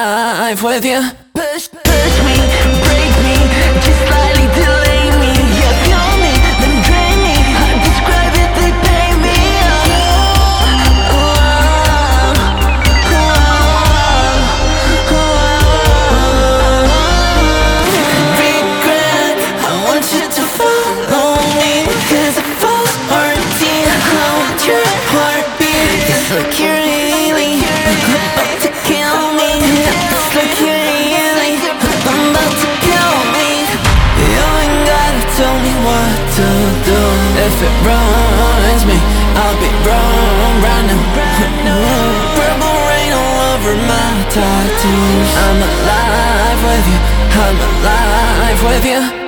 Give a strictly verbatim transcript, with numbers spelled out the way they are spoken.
alive with you. Push, push me, break me, just slightly delay me. You fuel me, then drain me. I describe it, they pay me. Oh, oh, oh, oh, oh. Regret, I want you to follow me, 'cause it falls heartbeat. I want your heartbeat. It's like you're healing, about to kill me. It's like you're healing, I'm about to kill me. You ain't gotta tell me what to do. If it ruins me, I'll be wrong right now. Purple rain all over my tattoos. I'm alive with you, I'm alive with you.